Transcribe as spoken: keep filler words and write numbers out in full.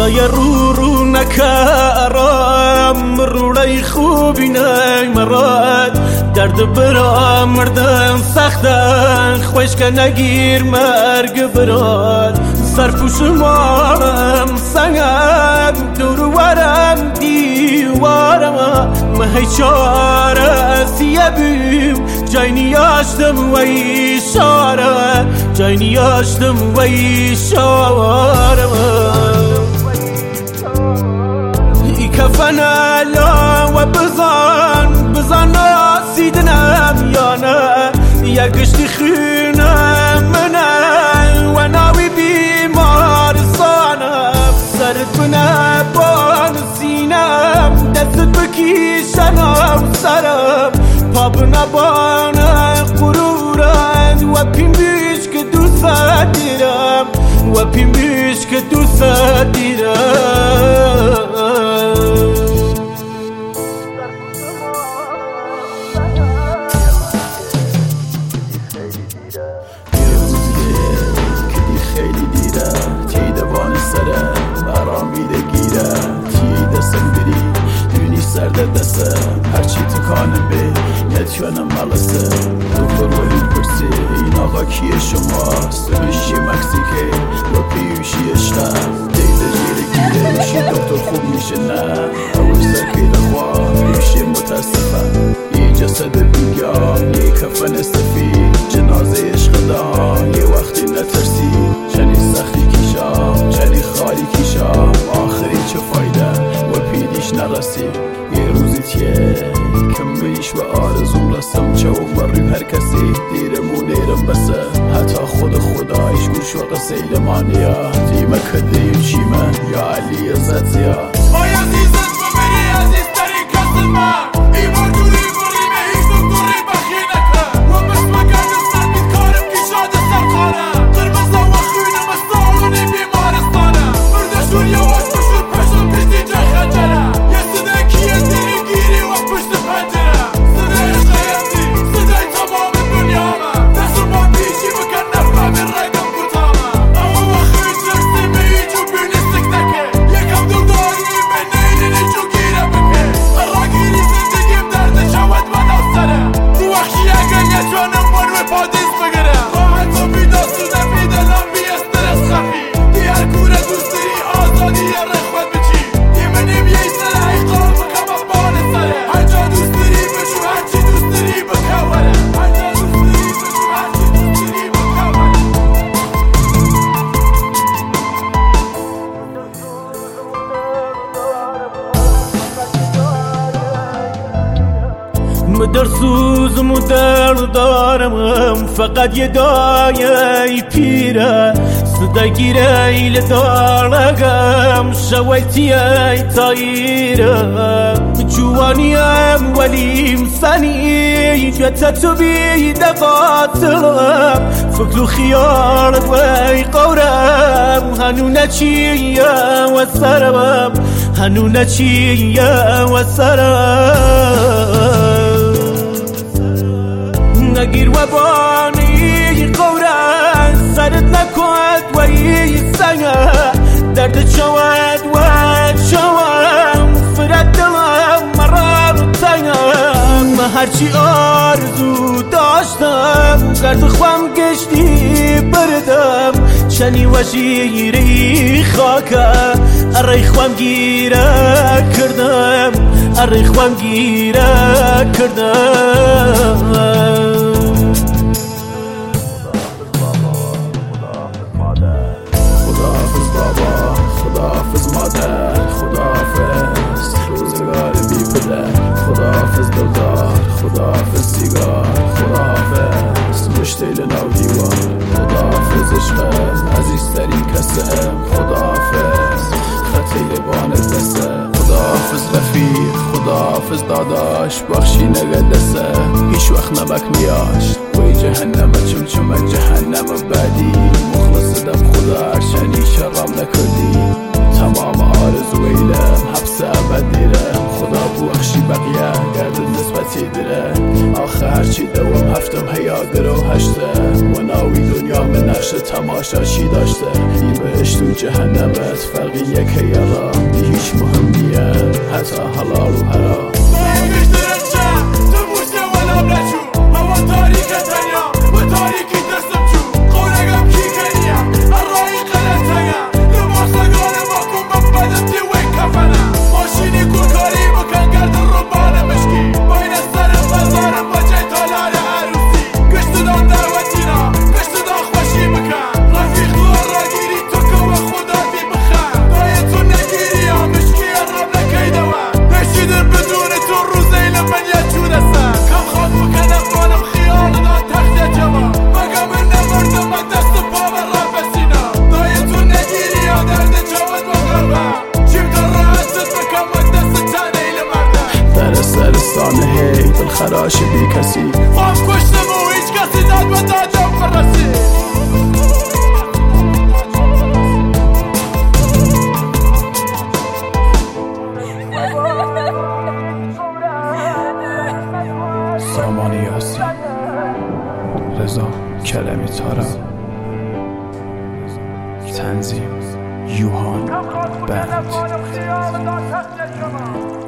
خدای رو رو نکرم روڑای خوبی نی مراد درد برام مردن سختن خوش که نگیر مرگ براد سرپوش مارم سنگم دور ورم دیوارم مهی چاره سیه بیم جای نیاشتم و ایشاره جای نیاشتم و ایشاره ای کفن الا و بزن بزن ناسیدنم یا نه یا گشتی خینم منه و ناوی بیمارستانم سرت بنه بان سینم دستت بکیشنم سرم پا بنه بان قرورم و پیم بیش که دوست دیرم و پیم بیش که دوست دیرم خیلی دیره تی دوان سرم آرامیده گیره تی دستم بری دونی سرد دستم هرچی تکانم بی نتیانم ملسه دکتر ولی پرسی این آقا کیه شماست میشی مکسیکه و پیوشی اشتم دیده جیره گیره میشی دکتر خوب میشه نه اول سرکی دخواه میشی متاسفه یه جسد بیگام یه کفن استفید جنازه عشق دام یه وقتی نترسی چنی سختی کیشام چنی خالی کیشام آخری چه فایده و پیدیش نرسی یه روزی تیه کمیش و آرزوم رسم چوب بریم هر کسی دیرمو دیرم بسه حتی خود خدایش گوش و قصیل مانیا دیمه کدریم چیمه یا علی عزت زیاد آی عزیزت ببری عزیز ترین کس من ای برگوری بریمه هیچ دکتری بخیه نکن و بس مگرد سر بید کارم کشاد سرخانم قرمزه و خونم استعالونی بیمارستانم مردشون یواش بشون پشون پیدی جای خنجره یه صدای کیه دیری گیری و پشت پنجره صدای عشقیتی صدای تمام دنیا من دستون با پیشی بکن نفهم رگم کتامه اما وقتی جرسی به ایجو بیونستک نکه یکم دو داری به نیلینی جو گیره بکه راگیری زندگیم درد شود و نفسره تو وقتی اگر یه جانم من و پادیس بگره خواهد تو بیداستونه بیدلم بی استرس خفی دی هر کوره دوستری آزادی یه رخوت بچی دی منیم یه سره ایقام بکم بان سره هر جا دوستری بشو هرچی دوستری بکوره هر جا دوستری بشو هرچی دوستری بکوره مدر سوزم و درد دارم فقط یه دایه پیره صدا گیره ایل دارگم شویتی ای تاییره جوانیم ولیم سنی جتا تو بیده قاتلم فکر و خیارت وی قورم هنو نچیه و سرم هنو نچیه و سرم نگیر و بانی قورن سرت نکند و ای سنگه درد چود و چوم فرد دلم مرار تنگم هرچی آرزو داشتم درد خوام گشتی بردم چنی و شیری خاکه اری خوام گیره کردم اری خوام گیره کردم خداحافظ بابا خداحافظ مادر خداحافظ روزگار بی پدر خداحافظ دلدار خداحافظ سیگار خداحافظ مشتیل نو دیوار خداحافظ عشقم عزیزترین کسم خداحافظ خطی بانت دسته خداحافظ رفیق خداحافظ داداش بخشی نگدسه هیچ وقت نمک نیاش وی جهنم چم چم جهنم بعدی مخلص دم خدا شنی شرم نکردی تمام آرزو ایلم حبس ابد دیرم خدا بخشی بقیه گرد نسبتی دیره آخه هرچی دوام هفتم هیا گرو هشته و ناوی دنیا به نقش تماشا چی داشته؟ این بهشت و جهنمت فرقی یکه یالا دی هیچ مهم نیه حتی حلال و حرام هی دل خراش بی کسی خواهم کشتم و هیچ کسی داد و دادم فرسی سامان یاسی رضا کلمی تارم تنظیم یوهان بند